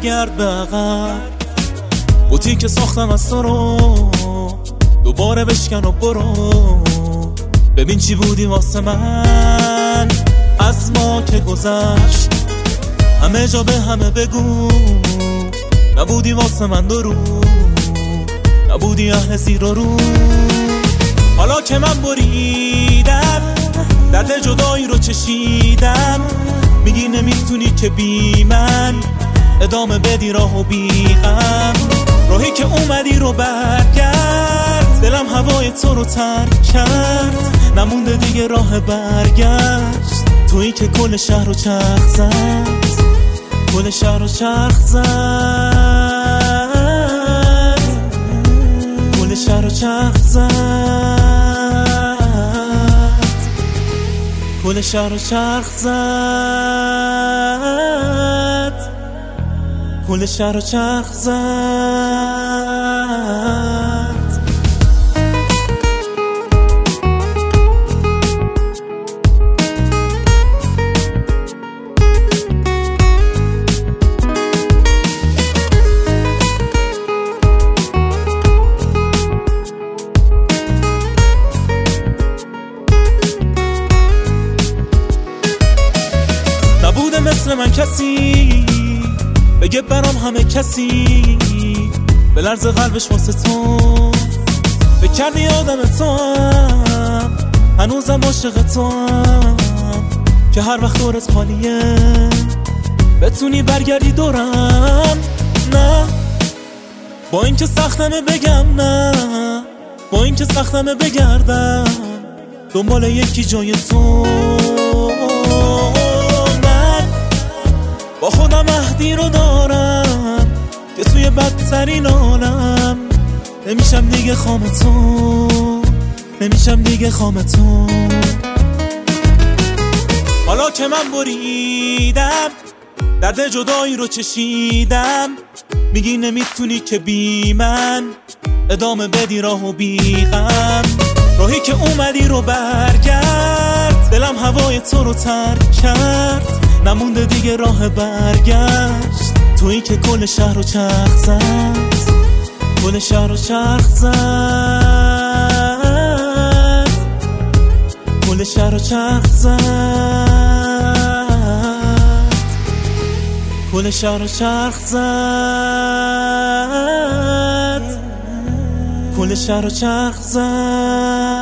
برگرد به عقب. بوتیک ساختم از تو رو دوباره بشکن و برو. ببین چی بودی واسه من از ما که گذشت. همه جا به همه بگو نبودی واسه من درو، نبودی اهل زیر و رو. حالا که من بریدم درد جدایی رو چشیدم، میگی نمیتونی که بی من ادامه بدی راهو بی غم. راهی که اومدی رو برگرد، دلم هوای تو رو ترک کرد، نمونده دیگه راه برگشت. تویی که کل شهر رو چرخ زد، کل شهر رو چرخ زد، کل شهر رو چرخ زد، کل شهر رو چرخ زد، کل شهر رو چرخ زد. نبوده مثل من کسی بگه برام همه کسی، به لرز قلبش واسه تو فکر کردی آدم تو هم، هنوزم عاشق تو هم، که هر وقت دورت خالیه بتونی برگردی دورم. نه با این که سختمه بگم نه، با این که سختمه بگردم دنبال یکی جای تو. با خودم عهدی رو دارم که توی بدترین عالم نمیشم دیگه خام تو، نمیشم دیگه خام تو. حالا که من بریدم درد جدایی رو چشیدم، میگی نمیتونی که بی من ادامه بدی راهو بی غم. راهی که اومدی رو برگرد، دلم هوای تو رو ترک کرد، نمونده دیگه راه برگشت. تویی که کل شهر رو چرخ زد، کل شهر رو چرخ زد، کل شهر رو چرخ زد، کل شهر رو چرخ زد، کل شهر رو چرخ زد.